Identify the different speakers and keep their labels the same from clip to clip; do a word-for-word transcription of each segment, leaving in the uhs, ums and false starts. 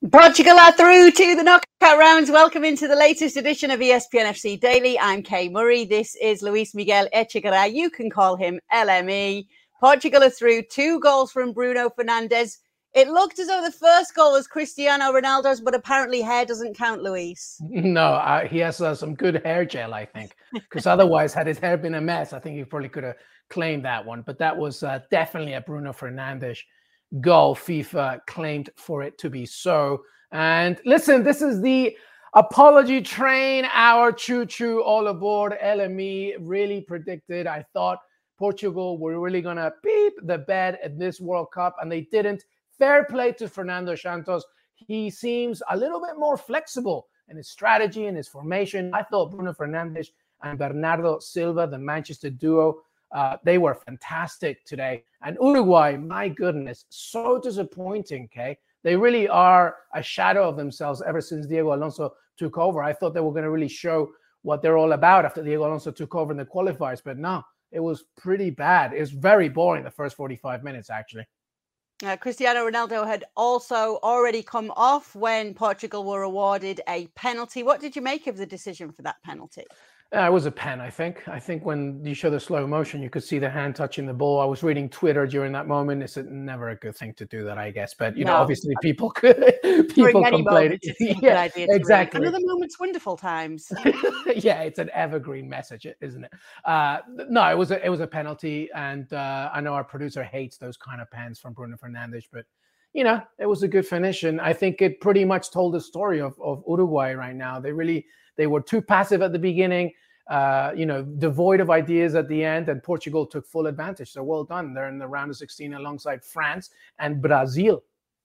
Speaker 1: Portugal are through to the knockout rounds. Welcome into the latest edition of E S P N F C Daily. I'm Kay Murray. This is Luis Miguel Echegaray. You can call him L M E. Portugal are through. Two goals from Bruno Fernandes. It looked as though the first goal was Cristiano Ronaldo's, but apparently hair doesn't count, Luis.
Speaker 2: No, uh, he has uh, some good hair gel, I think, because otherwise, had his hair been a mess, I think he probably could have claimed that one. But that was uh, definitely a Bruno Fernandes goal. FIFA claimed for it to be so. And listen, this is the apology train hour. Choo-choo, all aboard. L M E really predicted. I thought Portugal were really going to beep the bed at this World Cup, and they didn't. Fair play to Fernando Santos. He seems a little bit more flexible in his strategy and his formation. I thought Bruno Fernandes and Bernardo Silva, the Manchester duo, uh, they were fantastic today. And Uruguay, my goodness, so disappointing, okay? They really are a shadow of themselves ever since Diego Alonso took over. I thought they were going to really show what they're all about after Diego Alonso took over in the qualifiers. But no, it was pretty bad. It was very boring the first forty-five minutes, actually.
Speaker 1: Uh, Cristiano Ronaldo had also already come off when Portugal were awarded a penalty. What did you make of the decision for that penalty?
Speaker 2: Uh, it was a pen, I think. I think when you show the slow motion, you could see the hand touching the ball. I was reading Twitter during that moment. It's never a good thing to do that, I guess. But, you no. know, obviously people could people complain.
Speaker 1: Yeah, exactly. Another moment's wonderful times.
Speaker 2: Yeah, it's an evergreen message, isn't it? Uh, no, it was a, it was a penalty. And uh, I know our producer hates those kind of pens from Bruno Fernandes, but, you know, it was a good finish. And I think it pretty much told the story of, of Uruguay right now. They really... They were too passive at the beginning, uh, you know, devoid of ideas at the end, and Portugal took full advantage. So well done. They're in the round of sixteen alongside France and Brazil.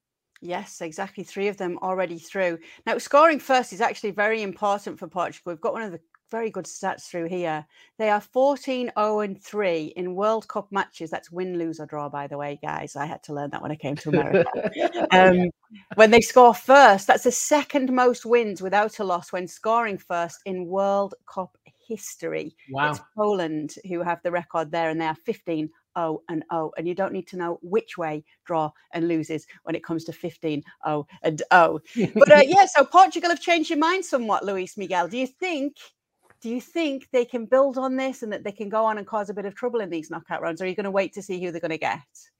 Speaker 1: Yes, exactly. Three of them already through. Now, scoring first is actually very important for Portugal. We've got one of the very good stats through here. They are fourteen oh and three in World Cup matches. That's win, lose, or draw, by the way, guys. I had to learn that when I came to America. um, when they score first, that's the second most wins without a loss when scoring first in World Cup history.
Speaker 2: Wow.
Speaker 1: It's Poland who have the record there, and they are fifteen oh and oh. And you don't need to know which way draw and loses when it comes to fifteen oh and oh. But uh, yeah, so Portugal have changed your mind somewhat, Luis Miguel. Do you think... Do you think they can build on this and that they can go on and cause a bit of trouble in these knockout rounds? Or are you going to wait to see who they're going to get?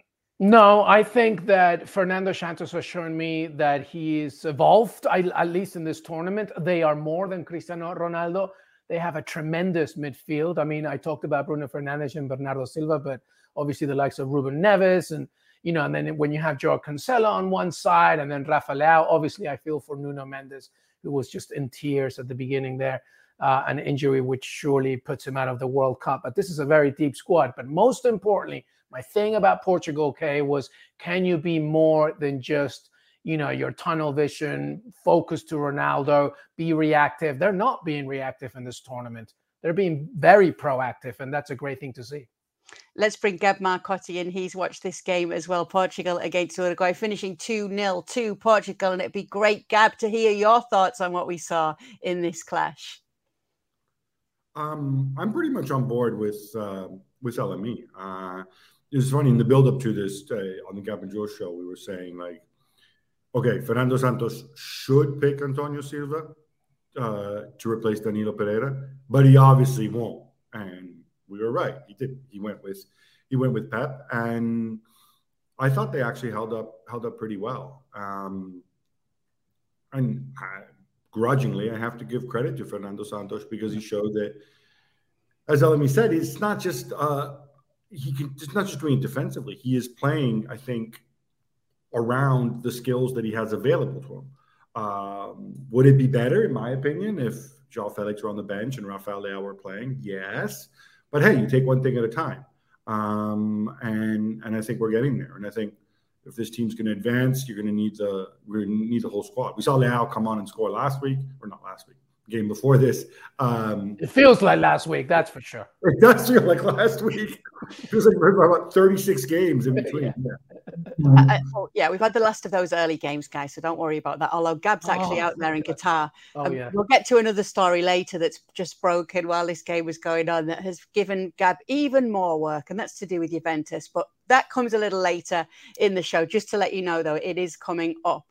Speaker 2: No, I think that Fernando Santos has shown me that he's evolved, at least in this tournament. They are more than Cristiano Ronaldo. They have a tremendous midfield. I mean, I talked about Bruno Fernandes and Bernardo Silva, but obviously the likes of Ruben Neves and, you know, and then when you have Joao Cancelo on one side and then Rafa Leao, obviously I feel for Nuno Mendes, who was just in tears at the beginning there. Uh, an injury which surely puts him out of the World Cup. But this is a very deep squad. But most importantly, my thing about Portugal, Kay, was can you be more than just, you know, your tunnel vision, focus to Ronaldo, be reactive? They're not being reactive in this tournament. They're being very proactive, and that's a great thing to see.
Speaker 1: Let's bring Gab Marcotti in. He's watched this game as well. Portugal against Uruguay, finishing two nil to Portugal. And it'd be great, Gab, to hear your thoughts on what we saw in this clash.
Speaker 3: Um, I'm pretty much on board with uh, with L M E. Uh, it was funny in the build-up to this uh, on the Gab and Joe show. We were saying like, okay, Fernando Santos should pick Antonio Silva uh, to replace Danilo Pereira, but he obviously won't. And we were right. He did. He went with he went with Pep, and I thought they actually held up held up pretty well. Um, and. I, Grudgingly, I have to give credit to Fernando Santos because he showed that, as L M E said, it's not just uh, he can. It's not just doing it defensively. He is playing, I think, around the skills that he has available to him. Um, would it be better, in my opinion, if Joao Felix were on the bench and Rafael Leao were playing? Yes, but hey, you take one thing at a time, um, and and I think we're getting there. And I think if this team's going to advance, you're going to need the we're going to need the whole squad. We saw Leao come on and score last week, or not last week, game before this. Um,
Speaker 2: it feels like last week, that's for sure.
Speaker 3: It does feel like last week. It feels like we're about thirty-six games in between.
Speaker 1: Yeah. Yeah. Uh, oh, yeah, we've had the last of those early games, guys, so don't worry about that. Although Gab's actually oh, out there in Qatar.
Speaker 2: Oh,
Speaker 1: um,
Speaker 2: yeah.
Speaker 1: We'll get to another story later that's just broken while this game was going on that has given Gab even more work, and that's to do with Juventus. But that comes a little later in the show. Just to let you know, though, it is coming up.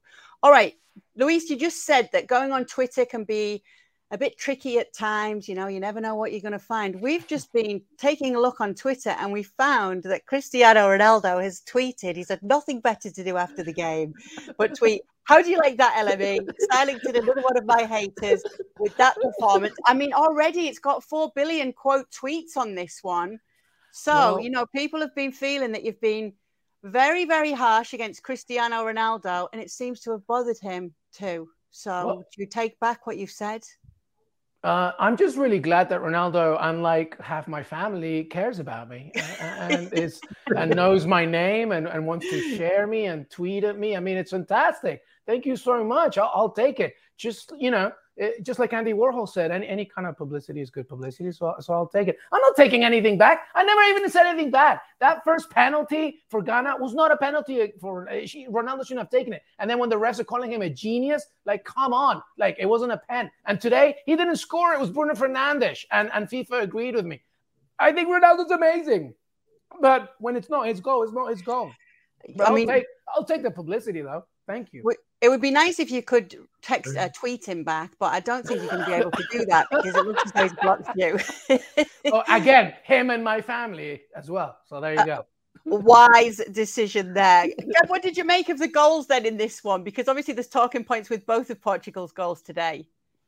Speaker 1: All right, Luis, you just said that going on Twitter can be a bit tricky at times. You know, you never know what you're going to find. We've just been taking a look on Twitter and we found that Cristiano Ronaldo has tweeted. He's had nothing better to do after the game but tweet. How do you like that, L M E? Silencing another one of my haters with that performance. I mean, already it's got four billion quote tweets on this one. So, well, you know, people have been feeling that you've been very, very harsh against Cristiano Ronaldo, and it seems to have bothered him too. So well, do you take back what you've said?
Speaker 2: Uh, I'm just really glad that Ronaldo, unlike half my family, cares about me and is and knows my name and, and wants to share me and tweet at me. I mean, it's fantastic. Thank you so much. I'll, I'll take it. Just, you know, it, just like Andy Warhol said, any, any kind of publicity is good publicity. So, so I'll take it. I'm not taking anything back. I never even said anything bad. That first penalty for Ghana was not a penalty for she, Ronaldo shouldn't have taken it. And then when the refs are calling him a genius, like, come on, like it wasn't a pen. And today he didn't score. It was Bruno Fernandes, and, and FIFA agreed with me. I think Ronaldo's amazing, but when it's not his goal, it's not his goal. But I I'll mean, take, I'll take the publicity though. Thank you.
Speaker 1: It would be nice if you could text, uh, tweet him back, but I don't think you're going to be able to do that because it looks as though he's blocked you.
Speaker 2: Oh, again, him and my family as well. So there you go.
Speaker 1: Uh, wise decision there. Gab, what did you make of the goals then in this one? Because obviously there's talking points with both of Portugal's goals today.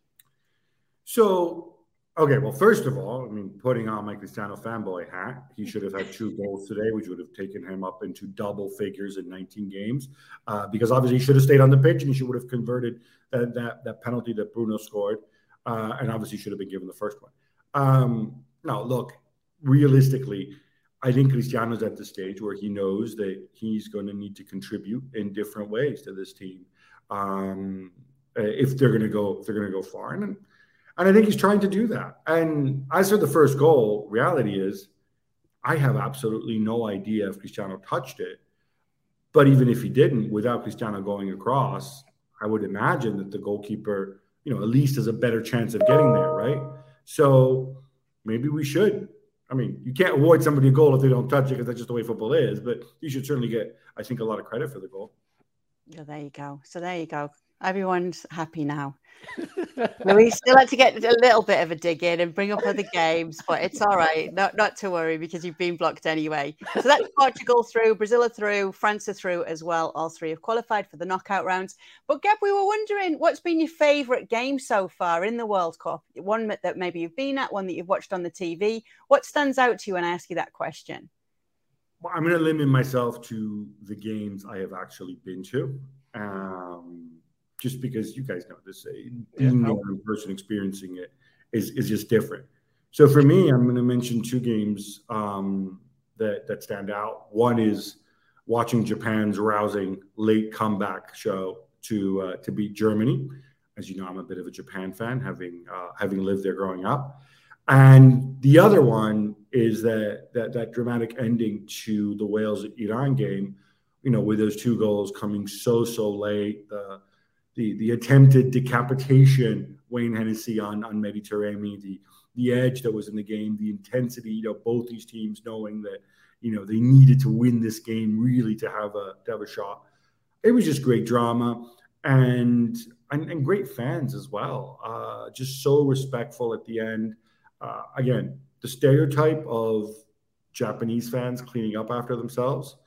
Speaker 3: So, okay, well, first of all, I mean, putting on my Cristiano fanboy hat, he should have had two goals today, which would have taken him up into double figures in nineteen games, uh, because obviously he should have stayed on the pitch and he should would have converted that that, that penalty that Bruno scored, uh, and obviously should have been given the first one. Um, now, look, realistically, I think Cristiano's at the stage where he knows that he's going to need to contribute in different ways to this team um, if they're going to go if they're going to go far. And And I think he's trying to do that. And as for the first goal, reality is I have absolutely no idea if Cristiano touched it. But even if he didn't, without Cristiano going across, I would imagine that the goalkeeper, you know, at least has a better chance of getting there, right? So maybe we should. I mean, you can't avoid somebody a goal if they don't touch it because that's just the way football is. But you should certainly get, I think, a lot of credit for the goal.
Speaker 1: Yeah, there you go. So there you go. Everyone's happy now. We still had to get a little bit of a dig in and bring up other games, but it's all right. Not not to worry because you've been blocked anyway. So that's Portugal through, Brazil are through, France are through as well. All three have qualified for the knockout rounds. But Gab, we were wondering, what's been your favourite game so far in the World Cup? One that maybe you've been at, one that you've watched on the T V. What stands out to you when I ask you that question?
Speaker 3: Well, I'm going to limit myself to the games I have actually been to. Um, Just because you guys know this, being yeah, there in person, experiencing it is, is just different. So for me, I'm going to mention two games um, that that stand out. One is watching Japan's rousing late comeback show to uh, to beat Germany. As you know, I'm a bit of a Japan fan, having uh, having lived there growing up. And the other one is that that that dramatic ending to the Wales-Iran game. You know, with those two goals coming so so late. The The the attempted decapitation, Wayne Hennessy on, on Mehdi Taremi, the the edge that was in the game, the intensity, you know, both these teams knowing that, you know, they needed to win this game really to have a to have a shot. It was just great drama and and, and great fans as well. Uh, just so respectful at the end. Uh, again, the stereotype of Japanese fans cleaning up after themselves.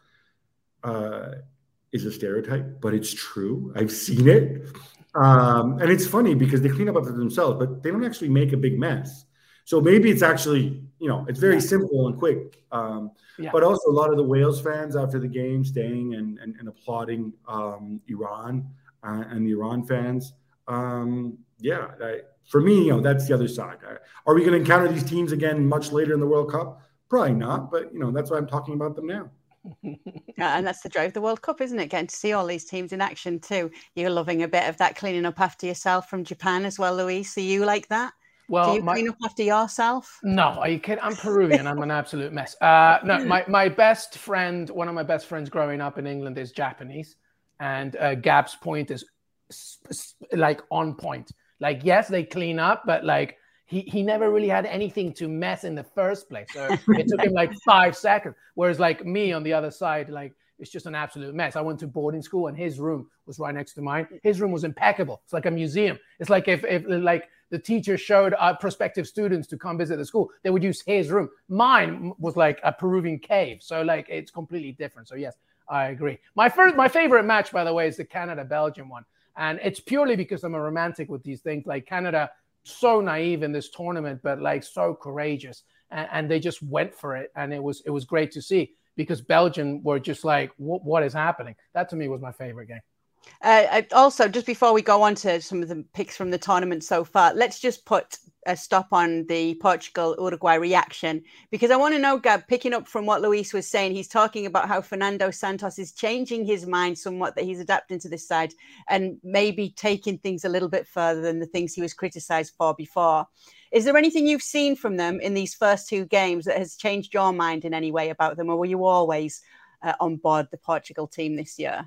Speaker 3: Uh, is a stereotype, but it's true. I've seen it. Um, and it's funny because they clean up after themselves, but they don't actually make a big mess. So maybe it's actually, you know, it's very yeah. simple and quick. Um, yeah. But also a lot of the Wales fans after the game staying and, and, and applauding um, Iran uh, and the Iran fans. Um, yeah, I, for me, you know, that's the other side. Uh, are we going to encounter these teams again much later in the World Cup? Probably not, but, you know, that's why I'm talking about them now.
Speaker 1: Yeah, and that's the drive of the World Cup, isn't it? Getting to see all these teams in action too. You're loving a bit of that cleaning up after yourself from Japan as well, Luis. Are you like that? Well, Do you my, clean up after yourself?
Speaker 2: No, are you kidding? I'm Peruvian. I'm an absolute mess. Uh, no, my, my best friend, one of my best friends growing up in England is Japanese. And uh, Gab's point is like on point. Like, yes, they clean up, but like, He he never really had anything to mess in the first place. So it took him like five seconds. Whereas like me on the other side, like it's just an absolute mess. I went to boarding school and his room was right next to mine. His room was impeccable. It's like a museum. It's like if, if like the teacher showed uh, prospective students to come visit the school, they would use his room. Mine was like a Peruvian cave. So like it's completely different. So yes, I agree. My first, my favorite match, by the way, is the Canada-Belgium one. And it's purely because I'm a romantic with these things. Like Canada, so naive in this tournament, but like so courageous. And, and they just went for it. And it was, it was great to see. Because Belgium were just like, what, what is happening? That to me was my favorite game.
Speaker 1: Uh, I, also, just before we go on to some of the picks from the tournament so far, let's just put a stop on the Portugal-Uruguay reaction, because I want to know, Gab, picking up from what Luis was saying, he's talking about how Fernando Santos is changing his mind somewhat, that he's adapting to this side and maybe taking things a little bit further than the things he was criticised for before. Is there anything you've seen from them in these first two games that has changed your mind in any way about them, or were you always uh, on board the Portugal team this year?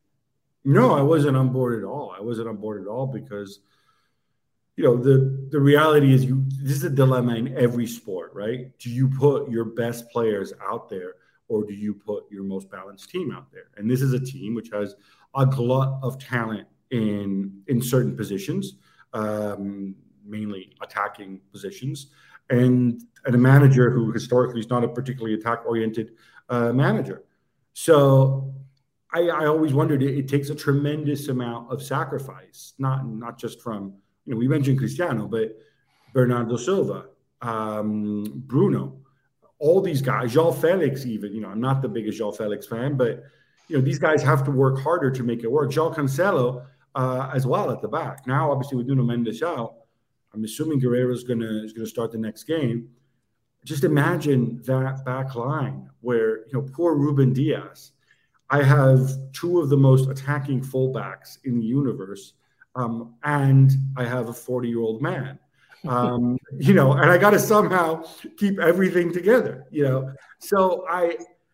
Speaker 3: No, I wasn't on board at all. I wasn't on board at all because, you know, the, the reality is you. This is a dilemma in every sport, right? Do you put your best players out there or do you put your most balanced team out there? And this is a team which has a glut of talent in, in certain positions. Um, mainly attacking positions, and, and a manager who historically is not a particularly attack-oriented uh, manager. So I, I always wondered, it, it takes a tremendous amount of sacrifice, not, not just from, you know, we mentioned Cristiano, but Bernardo Silva, um, Bruno, all these guys, João Felix even, you know, I'm not the biggest João Felix fan, but, you know, these guys have to work harder to make it work. João Cancelo uh, as well at the back. Now, obviously, with Nuno Mendes out, I'm assuming Guerrero is gonna is gonna start the next game. Just imagine that back line where, you know, poor Ruben Diaz. I have two of the most attacking fullbacks in the universe, um, and I have a forty-year-old man. Um, you know, and I got to somehow keep everything together. You know, so I.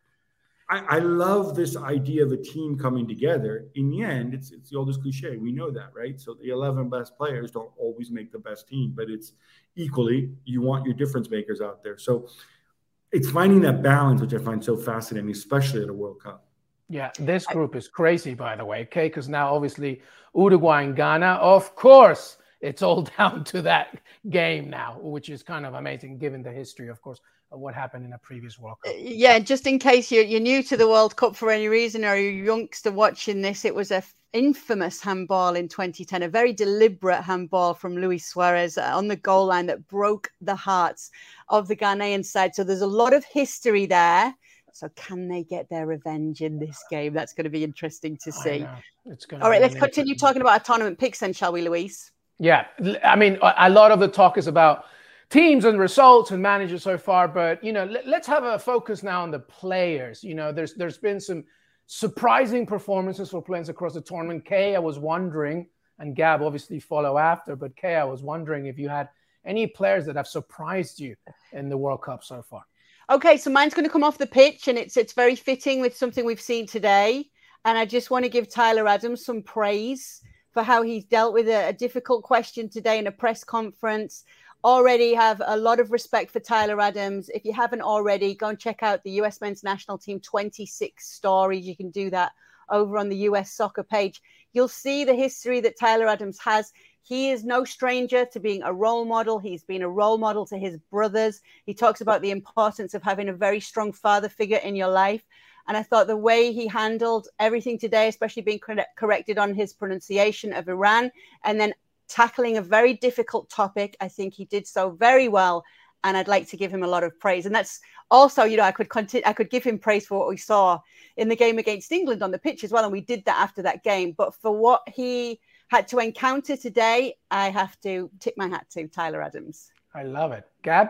Speaker 3: I, I love this idea of a team coming together. In the end, it's it's the oldest cliche. We know that, right? So the eleven best players don't always make the best team, but it's equally, you want your difference makers out there. So it's finding that balance, which I find so fascinating, especially at a World Cup.
Speaker 2: Yeah, this group is crazy, by the way, okay? Because now, obviously, Uruguay and Ghana, of course, it's all down to that game now, which is kind of amazing, given the history, of course, of what happened in a previous World Cup.
Speaker 1: Yeah, just in case you're, you're new to the World Cup for any reason, or you're a youngster watching this, it was a infamous handball in twenty ten, a very deliberate handball from Luis Suarez on the goal line that broke the hearts of the Ghanaian side. So there's a lot of history there. So can they get their revenge in this game? That's going to be interesting to see.
Speaker 2: It's
Speaker 1: All right, let's continue talking about our tournament picks then, shall we, Luis?
Speaker 2: Yeah, I mean, a lot of the talk is about teams and results and managers so far, but, you know, let, let's have a focus now on the players. You know, there's there's been some surprising performances for players across the tournament. Kay, I was wondering, and Gab obviously follow after, but Kay, I was wondering if you had any players that have surprised you in the World Cup so far.
Speaker 1: Okay, so mine's going to come off the pitch, and it's it's very fitting with something we've seen today. And I just want to give Tyler Adams some praise for how he's dealt with a, a difficult question today in a press conference. Already have a lot of respect for Tyler Adams. If you haven't already, go and check out the U S Men's National Team twenty-six stories. You can do that over on the U S Soccer page. You'll see the history that Tyler Adams has. He is no stranger to being a role model. He's been a role model to his brothers. He talks about the importance of having a very strong father figure in your life. And I thought the way he handled everything today, especially being corrected on his pronunciation of Iran, and then tackling a very difficult topic, I think he did so very well. And I'd like to give him a lot of praise. And that's also, you know, I could continue, I could give him praise for what we saw in the game against England on the pitch as well. And we did that after that game. But for what he had to encounter today, I have to tip my hat to Tyler Adams.
Speaker 2: I love it. Gab?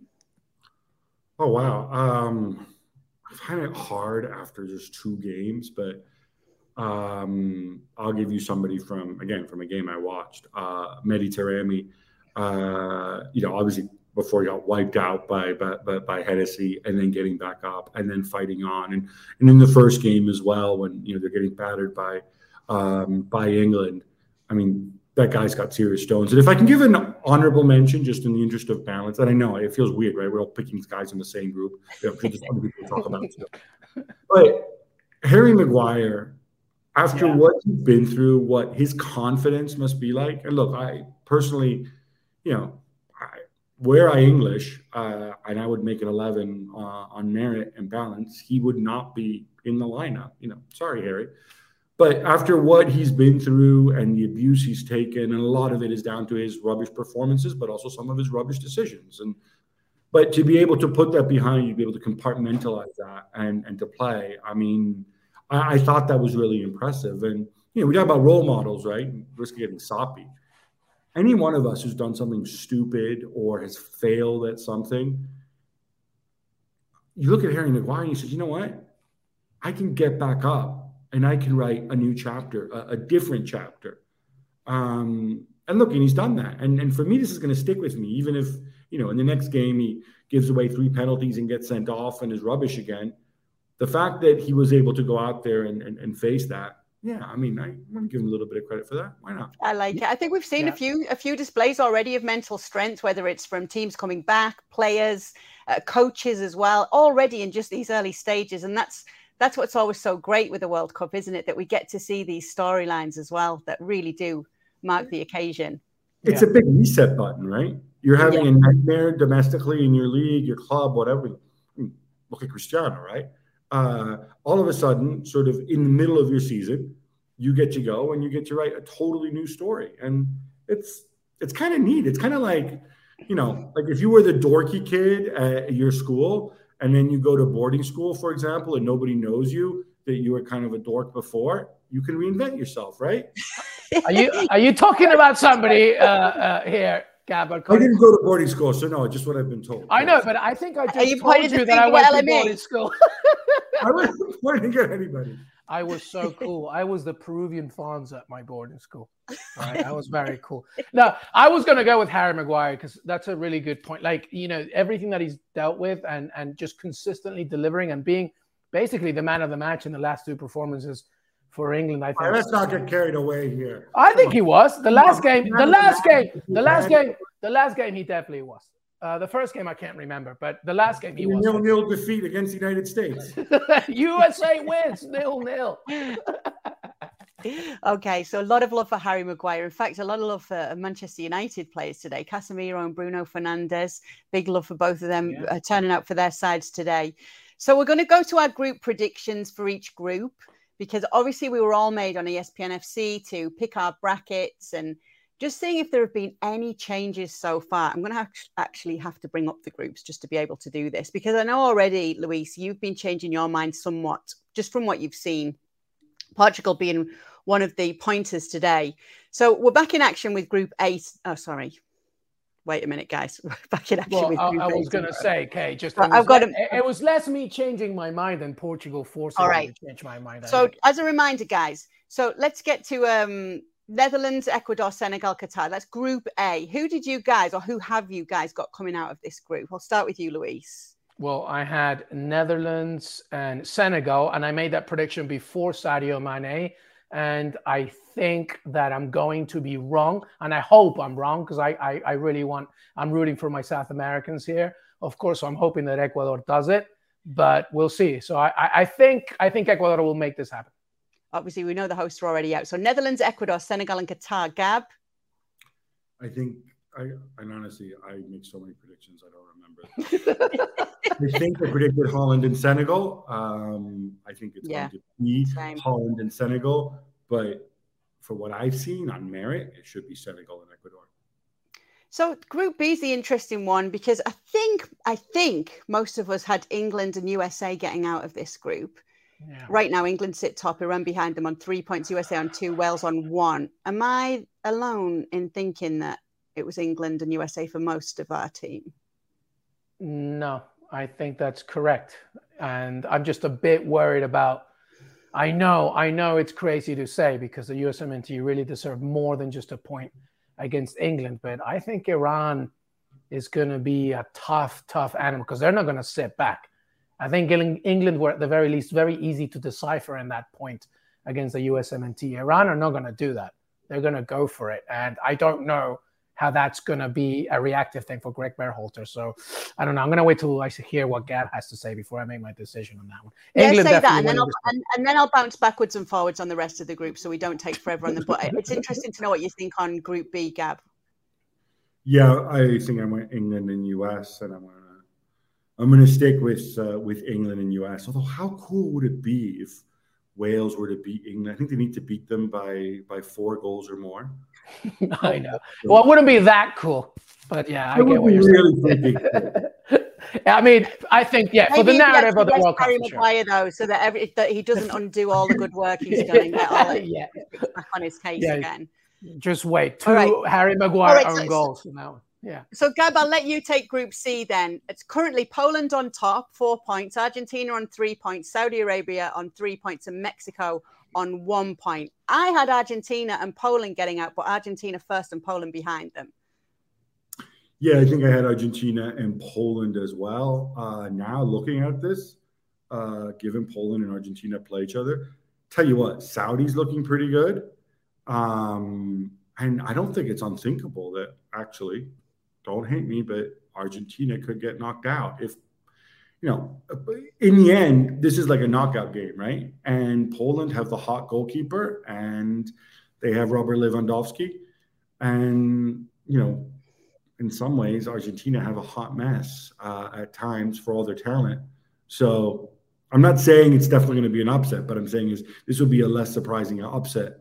Speaker 3: Oh, wow. Um, I find it hard after just two games, but um, I'll give you somebody from, again, from a game I watched. Uh, Mehdi Taremi, uh, you know, obviously before he got wiped out by, by, by Hennessy, and then getting back up and then fighting on. And, and in the first game as well, when, you know, they're getting battered by, um, by England. I mean, that guy's got serious stones. And if I can give an honorable mention, just in the interest of balance, and I know it feels weird, right? We're all picking guys in the same group. You know, just other people talk about it too. But Harry Maguire, after
Speaker 2: Yeah.
Speaker 3: what he's been through, what his confidence must be like. And look, I personally, you know, I, were I English, uh, and I would make an eleven uh, on merit and balance, he would not be in the lineup. You know, sorry, Harry. But after what he's been through and the abuse he's taken, and a lot of it is down to his rubbish performances, but also some of his rubbish decisions. And but to be able to put that behind you, be able to compartmentalize that and and to play, I mean, I, I thought that was really impressive. And you know, we talk about role models, right? Risk of getting soppy. Any one of us who's done something stupid or has failed at something, you look at Harry Maguire and you say, you know what? I can get back up and I can write a new chapter, a, a different chapter. Um, and look, and he's done that. And, and for me, this is going to stick with me, even if, you know, in the next game, he gives away three penalties and gets sent off and is rubbish again. The fact that he was able to go out there and, and, and face that, yeah, I mean, I, I'm going to give him a little bit of credit for that. Why not?
Speaker 1: I like it. I think we've seen yeah. a few a few displays already of mental strength, whether it's from teams coming back, players, uh, coaches as well, already in just these early stages. And that's that's what's always so great with the World Cup, isn't it? That we get to see these storylines as well that really do mark the occasion.
Speaker 3: It's yeah. a big reset button, right? You're having yeah. a nightmare domestically in your league, your club, whatever. Look at Cristiano, right? Uh, all of a sudden, sort of in the middle of your season, you get to go and you get to write a totally new story. And it's it's kind of neat. It's kind of like, you know, like if you were the dorky kid at your school and then you go to boarding school, for example, and nobody knows you, that you were kind of a dork before, you can reinvent yourself, right?
Speaker 2: Are you are you talking about somebody uh, uh, here, Gab?
Speaker 3: I didn't go to boarding school, so no, just what I've been told.
Speaker 2: I know, but I think I just
Speaker 1: you
Speaker 2: told you that I went to boarding school.
Speaker 3: I wasn't pointing at anybody.
Speaker 2: I was so cool. I was the Peruvian Fonz at my boarding school. Right? I was very cool. No, I was going to go with Harry Maguire because that's a really good point. Like, you know, everything that he's dealt with and, and just consistently delivering and being basically the man of the match in the last two performances for England. I think.
Speaker 3: Right, let's not get carried away here.
Speaker 2: I think he was. The last game, the last game, the last game, the last game, he definitely was. Uh, the first game I can't remember, but the last game he was.
Speaker 3: Nil-nil defeat against the United States.
Speaker 2: U S A wins nil-nil.
Speaker 1: Okay, so a lot of love for Harry Maguire. In fact, a lot of love for Manchester United players today. Casemiro and Bruno Fernandes. Big love for both of them yeah. uh, turning out for their sides today. So we're going to go to our group predictions for each group because obviously we were all made on E S P N F C to pick our brackets and just seeing if there have been any changes so far. I'm going to have to actually have to bring up the groups just to be able to do this because I know already, Luis, you've been changing your mind somewhat just from what you've seen. Portugal being one of the pointers today. So we're back in action with Group eight. Oh, sorry. Wait a minute, guys. We're back in action
Speaker 2: well,
Speaker 1: with Group
Speaker 2: I, I was going to say, Kay, just it
Speaker 1: I've got
Speaker 2: less, a, it was less me changing my mind than Portugal forcing
Speaker 1: all right.
Speaker 2: me to change my mind.
Speaker 1: So as a reminder, guys, so let's get to um, Netherlands, Ecuador, Senegal, Qatar. That's Group A. Who did you guys, or who have you guys got coming out of this group? I'll start with you, Luis.
Speaker 2: Well, I had Netherlands and Senegal, and I made that prediction before Sadio Mane. And I think that I'm going to be wrong. And I hope I'm wrong because I, I, I really want, I'm rooting for my South Americans here. Of course, I'm hoping that Ecuador does it, but we'll see. So I, I think I think Ecuador will make this happen.
Speaker 1: Obviously, we know the hosts are already out. So Netherlands, Ecuador, Senegal, and Qatar. Gab?
Speaker 3: I think, I and honestly, I make so many predictions, I don't remember. I think I predicted Holland and Senegal. Um, I think it's yeah, going to be same. Holland and Senegal. But for what I've seen on merit, it should be Senegal and Ecuador.
Speaker 1: So Group B is the interesting one because I think I think most of us had England and U S A getting out of this group. Yeah. Right now, England sit top, Iran behind them on three points, U S A on two, Wales on one. Am I alone in thinking that it was England and U S A for most of our team?
Speaker 2: No, I think that's correct. And I'm just a bit worried about, I know, I know it's crazy to say because the U S M N T really deserve more than just a point against England. But I think Iran is going to be a tough, tough animal because they're not going to sit back. I think England were at the very least very easy to decipher in that point against the U S M N T. Iran are not going to do that. They're going to go for it. And I don't know how that's going to be a reactive thing for Greg Berhalter. So I don't know. I'm going to wait till I hear what Gab has to say before I make my decision on that one.
Speaker 1: Yeah,
Speaker 2: England
Speaker 1: say that, and then, I'll,
Speaker 2: this
Speaker 1: and, and then I'll bounce backwards and forwards on the rest of the group so we don't take forever on them. But it's interesting to know what you think on Group B, Gab.
Speaker 3: Yeah, I think I went England and U S, and I'm gonna I'm gonna stick with uh, with England and U S. Although, how cool would it be if Wales were to beat England? I think they need to beat them by by four goals or more.
Speaker 2: I know. Well, it wouldn't be that cool, but yeah, I
Speaker 3: it
Speaker 2: get what you're
Speaker 3: really
Speaker 2: saying. I mean, I think yeah,
Speaker 1: Maybe
Speaker 2: for the narrative of the World Cup,
Speaker 1: Harry
Speaker 2: for
Speaker 1: Maguire,
Speaker 2: sure.
Speaker 1: though, so that every that he doesn't undo all the good work he's done and get all
Speaker 2: yeah,
Speaker 1: back on his case
Speaker 2: yeah.
Speaker 1: again.
Speaker 2: Just wait. Two
Speaker 1: right.
Speaker 2: Harry Maguire
Speaker 1: right,
Speaker 2: own
Speaker 1: so,
Speaker 2: goals from that one. Yeah.
Speaker 1: So, Gab, I'll let you take Group C then. It's currently Poland on top, four points, Argentina on three points, Saudi Arabia on three points, and Mexico on one point. I had Argentina and Poland getting out, but Argentina first and Poland behind them.
Speaker 3: Yeah, I think I had Argentina and Poland as well. Uh, now, looking at this, uh, given Poland and Argentina play each other, tell you what, Saudi's looking pretty good. Um, and I don't think it's unthinkable that actually, don't hate me, but Argentina could get knocked out. If, you know, in the end, this is like a knockout game, right? And Poland have the hot goalkeeper and they have Robert Lewandowski. And, you know, in some ways, Argentina have a hot mess uh, at times for all their talent. So I'm not saying it's definitely going to be an upset, but I'm saying is this would be a less surprising upset.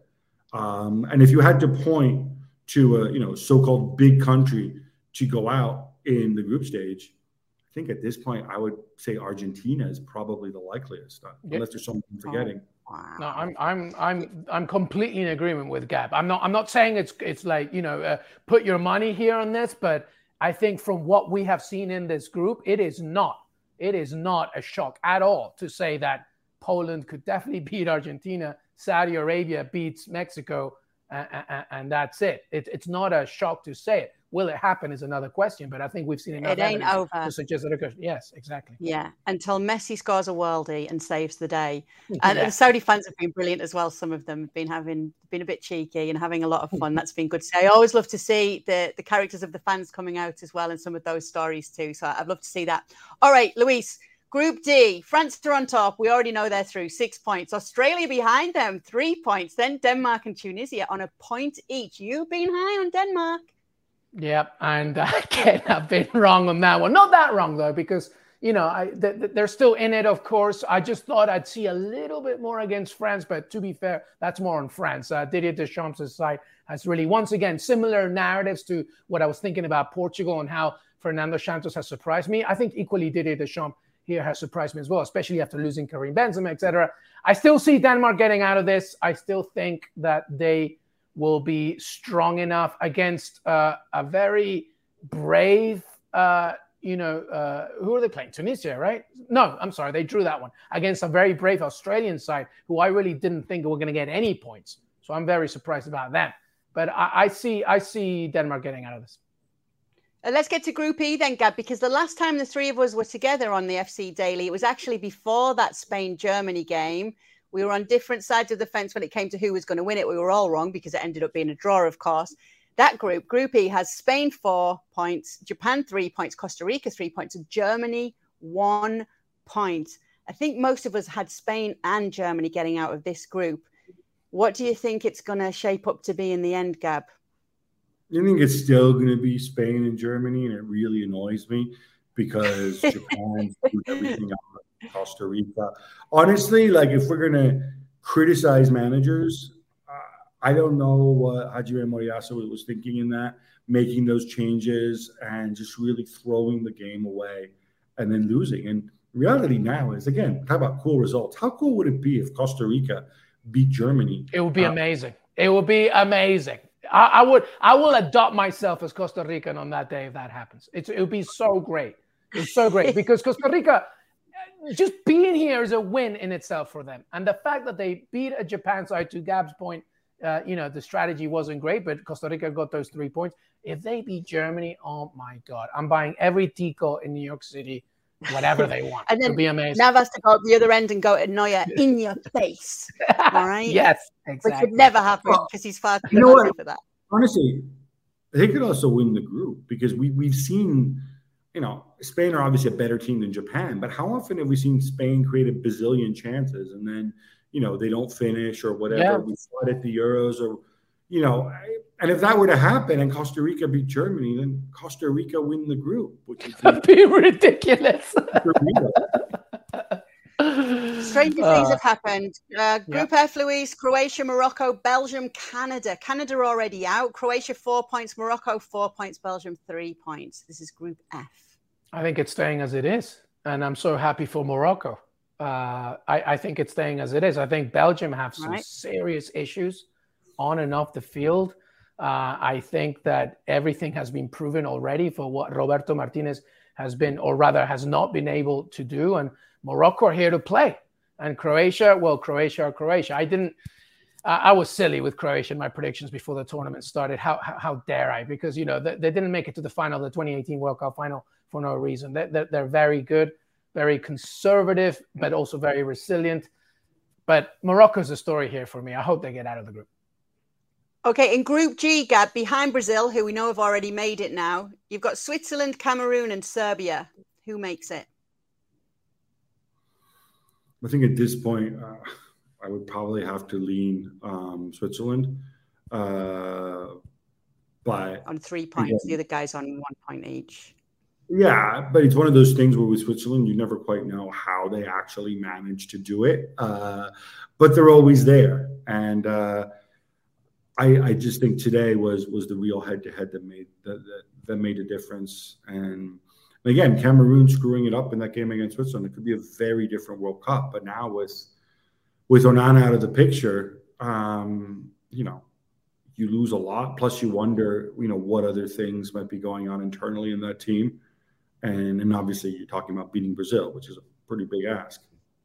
Speaker 3: Um, and if you had to point to a, you know, so-called big country to go out in the group stage, I think at this point I would say Argentina is probably the likeliest, uh,
Speaker 2: yeah.
Speaker 3: unless there's something I'm forgetting.
Speaker 1: Oh, wow.
Speaker 2: No, I'm I'm I'm I'm completely in agreement with Gab. I'm not I'm not saying it's it's like, you know, uh, put your money here on this, but I think from what we have seen in this group, it is not it is not a shock at all to say that Poland could definitely beat Argentina, Saudi Arabia beats Mexico, and, and, and that's it. it. It's not a shock to say it. Will it happen is another question, but I think we've seen enough
Speaker 1: it ain't
Speaker 2: evidence
Speaker 1: over.
Speaker 2: to suggest that it could. Yes, exactly.
Speaker 1: Yeah, until Messi scores a worldie and saves the day.
Speaker 2: Yeah.
Speaker 1: And the Saudi fans have been brilliant as well. Some of them have been having been a bit cheeky and having a lot of fun. That's been good to see. I always love to see the, the characters of the fans coming out as well in some of those stories too. So I'd love to see that. All right, Luis, Group D, France are on top. We already know they're through, six points. Australia behind them, three points. Then Denmark and Tunisia on a point each. You've been high on Denmark.
Speaker 2: Yeah, and uh, again, I've been wrong on that one. Not that wrong, though, because, you know, I, th- they're still in it, of course. I just thought I'd see a little bit more against France, but to be fair, that's more on France. Uh, Didier Deschamps' side has really, once again, similar narratives to what I was thinking about Portugal and how Fernando Santos has surprised me. I think equally Didier Deschamps here has surprised me as well, especially after losing Karim Benzema, et cetera. I still see Denmark getting out of this. I still think that they will be strong enough against uh, a very brave, uh, you know, uh, who are they playing? Tunisia, right? No, I'm sorry. They drew that one against a very brave Australian side who I really didn't think were going to get any points. So I'm very surprised about them. But I, I see I see Denmark getting out of this.
Speaker 1: Uh, let's get to Group E then, Gab, because the last time the three of us were together on the F C Daily, it was actually before that Spain-Germany game. We were on different sides of the fence when it came to who was going to win it. We were all wrong because it ended up being a draw, of course. That group, Group E, has Spain four points, Japan three points, Costa Rica three points, and Germany one point. I think most of us had Spain and Germany getting out of this group. What do you think it's going to shape up to be in the end, Gab?
Speaker 3: I think it's still going to be Spain and Germany, and it really annoys me because Japan screwed everything up. Costa Rica. Honestly, like if we're going to criticize managers, uh, I don't know what Hajime Moriyasu was thinking in that, making those changes and just really throwing the game away and then losing. And reality now is, again, talk about cool results. How cool would it be if Costa Rica beat Germany?
Speaker 2: It would be
Speaker 3: uh,
Speaker 2: amazing. It would be amazing. I, I would I will adopt myself as Costa Rican on that day if that happens. It's, it would be so great. It's so great because Costa Rica, just being here is a win in itself for them. And the fact that they beat a Japan side, to Gab's point, uh, you know, the strategy wasn't great, but Costa Rica got those three points. If they beat Germany, oh my God, I'm buying every Tico in New York City, whatever they want.
Speaker 1: And then
Speaker 2: it'll be amazing.
Speaker 1: Navas to go at the other end and go at Neuer in your face. All right?
Speaker 2: Yes, exactly.
Speaker 1: Which would never happen because he's far too
Speaker 3: You know what?
Speaker 1: for that.
Speaker 3: Honestly, they could also win the group because we we've seen, you know, Spain are obviously a better team than Japan, but how often have we seen Spain create a bazillion chances and then, you know, they don't finish or whatever?
Speaker 2: Yeah.
Speaker 3: We saw it at the Euros, or, you know, and if that were to happen and Costa Rica beat Germany, then Costa Rica win the group, which would
Speaker 2: be ridiculous.
Speaker 1: Stranger
Speaker 2: Uh,
Speaker 1: things have happened. Uh, Group
Speaker 2: yeah.
Speaker 1: F, Luis, Croatia, Morocco, Belgium, Canada. Canada already out. Croatia, four points. Morocco, four points. Belgium, three points. This is Group F.
Speaker 2: I think it's staying as it is. And I'm so happy for Morocco. Uh, I, I think it's staying as it is. I think Belgium have some
Speaker 1: Right.
Speaker 2: serious issues on and off the field. Uh, I think that everything has been proven already for what Roberto Martinez has been, or rather has not been able to do. And Morocco are here to play. And Croatia, well, Croatia or Croatia. I didn't, uh, I was silly with Croatia in my predictions before the tournament started. How how, how dare I? Because, you know, they, they didn't make it to the final, the twenty eighteen World Cup final for no reason. They, they're, they're very good, very conservative, but also very resilient. But Morocco's the story here for me. I hope they get out of the group.
Speaker 1: Okay, in Group G, Gab, behind Brazil, who we know have already made it now, you've got Switzerland, Cameroon, and Serbia. Who makes it?
Speaker 3: I think at this point, uh, I would probably have to lean um, Switzerland. Uh, but
Speaker 1: On three points.
Speaker 3: Yeah.
Speaker 1: The other guys on one point each.
Speaker 3: Yeah, but it's one of those things where with Switzerland, you never quite know how they actually manage to do it. Uh, but they're always there. And uh, I, I just think today was was the real head-to-head that made that, that, that made a difference. And again, Cameroon screwing it up in that game against Switzerland, it could be a very different World Cup. But now with with Onana out of the picture, um, you know, you lose a lot. Plus, you wonder, you know, what other things might be going on internally in that team. And, and obviously, you're talking about beating Brazil, which is a pretty big ask.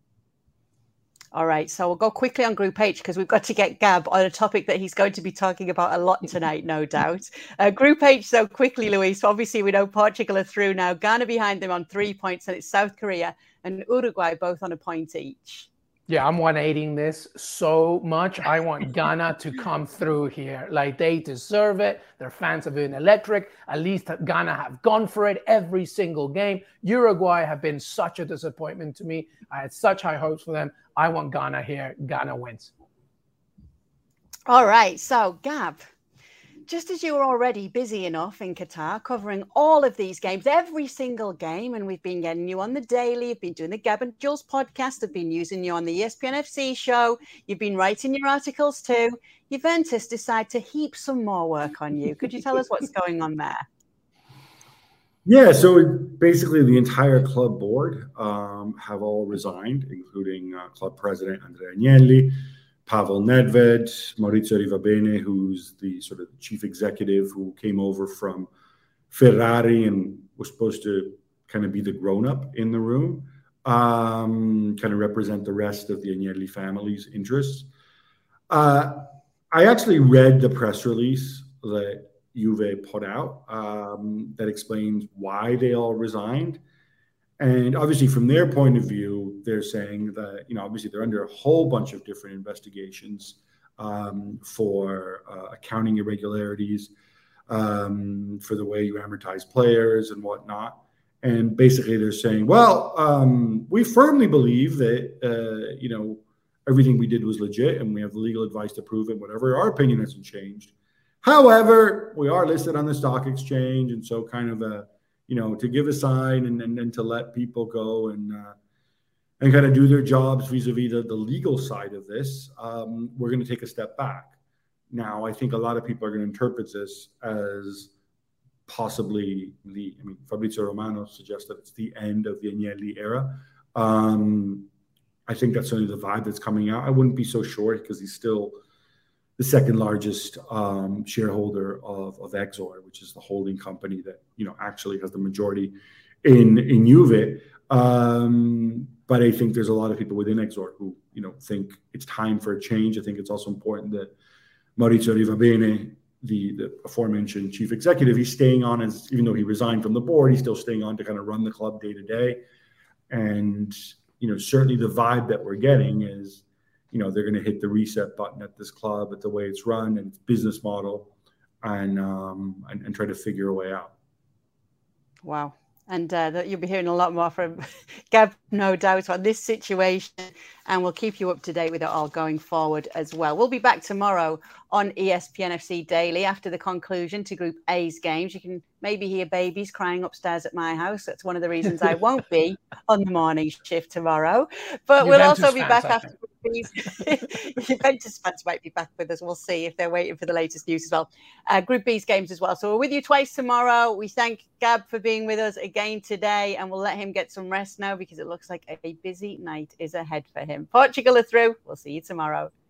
Speaker 1: All right, so we'll go quickly on Group H because we've got to get Gab on a topic that he's going to be talking about a lot tonight, no doubt. Uh, Group H, so quickly, Luis. Obviously, we know Portugal are through now. Ghana behind them on three points, and it's South Korea and Uruguay both on a point each.
Speaker 2: Yeah, I'm one eighty-ing this so much. I want Ghana to come through here. Like, they deserve it. Their fans have been electric. At least Ghana have gone for it every single game. Uruguay have been such a disappointment to me. I had such high hopes for them. I want Ghana here. Ghana wins.
Speaker 1: All right, so Gab, just as you were already busy enough in Qatar covering all of these games, every single game, and we've been getting you on the daily, you've been doing the Gab and Jules podcast, I've been using you on the E S P N F C show, you've been writing your articles too. Juventus decide to heap some more work on you. Could you tell us what's going on there?
Speaker 3: Yeah, so basically the entire club board um, have all resigned, including uh, club president Andrea Agnelli, Pavel Nedved, Maurizio Rivabene, who's the sort of chief executive who came over from Ferrari and was supposed to kind of be the grown-up in the room, um, kind of represent the rest of the Agnelli family's interests. Uh, I actually read the press release that Juve put out um, that explains why they all resigned. And obviously, from their point of view, they're saying that, you know, obviously they're under a whole bunch of different investigations um, for uh, accounting irregularities, um, for the way you amortize players and whatnot. And basically they're saying, well, um, we firmly believe that, uh, you know, everything we did was legit and we have the legal advice to prove it, whatever. Our opinion hasn't changed. However, we are listed on the stock exchange. And so kind of a, you know, to give a sign and and, and to let people go and uh, and kind of do their jobs vis-a-vis the, the legal side of this, um, we're going to take a step back. Now, I think a lot of people are going to interpret this as possibly the, I mean, Fabrizio Romano suggests that it's the end of the Agnelli era. Um, I think that's certainly the vibe that's coming out. I wouldn't be so sure because he's still the second largest um, shareholder of, of Exor, which is the holding company that, you know, actually has the majority in, in Juve. Um, but I think there's a lot of people within Exor who, you know, think it's time for a change. I think it's also important that Maurizio Rivabene, the, the aforementioned chief executive, he's staying on as, even though he resigned from the board, he's still staying on to kind of run the club day to day. And, you know, certainly the vibe that we're getting is, you know, they're going to hit the reset button at this club, at the way it's run and its business model. and um, and, and try to figure a way out.
Speaker 1: Wow. And uh, that you'll be hearing a lot more from Gab, no doubt, on this situation. And we'll keep you up to date with it all going forward as well. We'll be back tomorrow on E S P N F C Daily after the conclusion to Group A's games. You can maybe hear babies crying upstairs at my house. That's one of the reasons I won't be on the morning shift tomorrow. But we'll also be back after Group B's. Juventus fans might be back with us. We'll see if they're waiting for the latest news as well. Uh, Group B's games as well. So we're with you twice tomorrow. We thank Gab for being with us again today, and we'll let him get some rest now because it looks like a busy night is ahead for him. Portugal are through. We'll see you tomorrow.